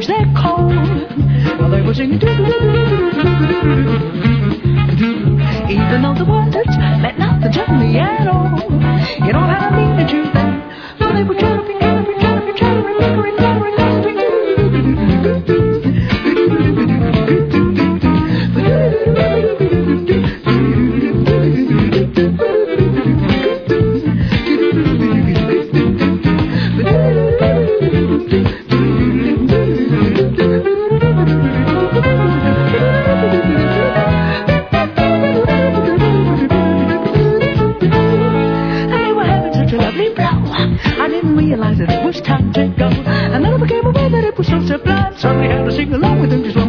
change their call. Well, they were singing even though the words meant nothing to me at all. You don't have to mean to them. Well, they were chattering, chattering, chattering, chattering, chattering, chattering, chattering. I didn't realize that it was time to go, and then I became aware that it was so sublime. Suddenly had to sing along with them just